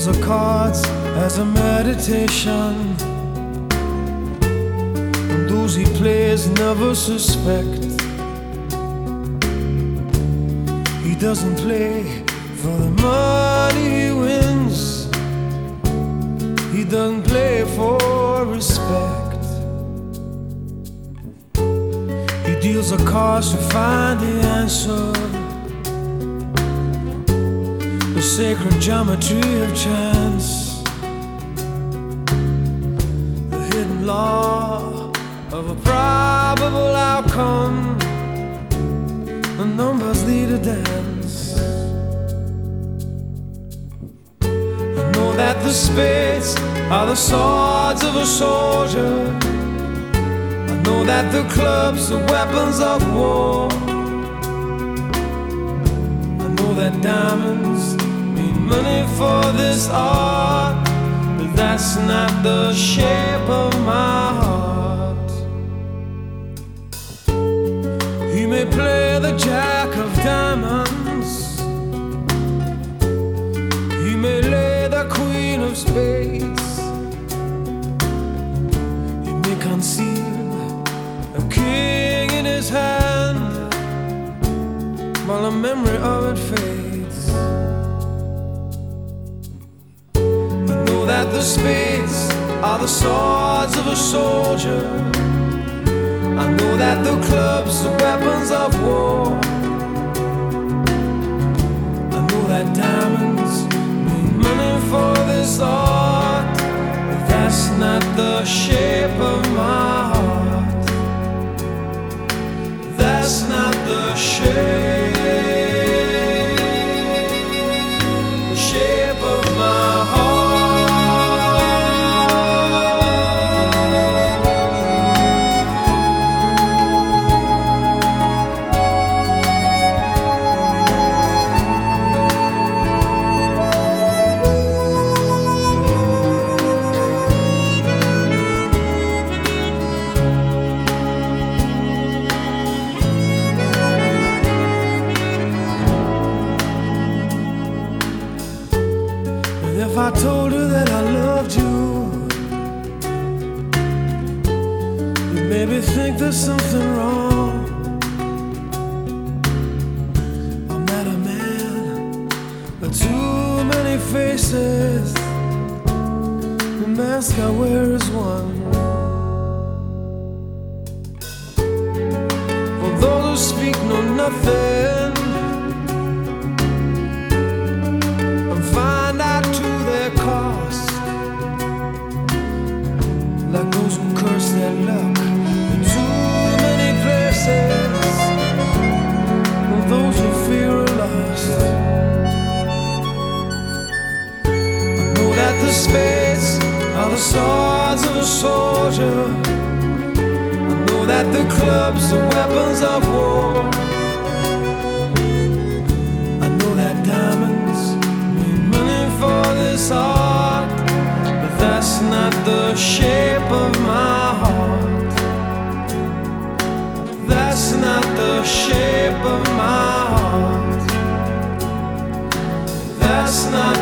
of cards as a meditation, and those he plays never suspect. He doesn't play for the money he wins, he doesn't play for respect. He deals the cards to find the answer, the sacred geometry of chance, the hidden law of a probable outcome. The numbers lead a dance. I know that the spades are the swords of a soldier, I know that the clubs are weapons of war, I know that diamonds mean money for this art, but that's not the shape of my heart. He may play the jack of diamonds, he may lay the queen of spades, he may conceal a king in his hand while the memory of it fades. I know that the spades are the swords of a soldier, I know that the clubs are weapons of war, I know that diamonds mean money for this art, but that's not the shape of my heart. That's not the shape of my heart. If I told her that I loved you, you'd maybe think there's something wrong. I'm not a man with too many faces, the mask I wear is one. For those who speak know nothing and find out to their cost, like those who curse their luck in too many places, or those who fear are lost. I know that the spades are the swords of a soldier, I know that the clubs are weapons of war, I know that diamonds mean money for this art, but that's not the shape of my heart. That's not the shape of my heart. That's not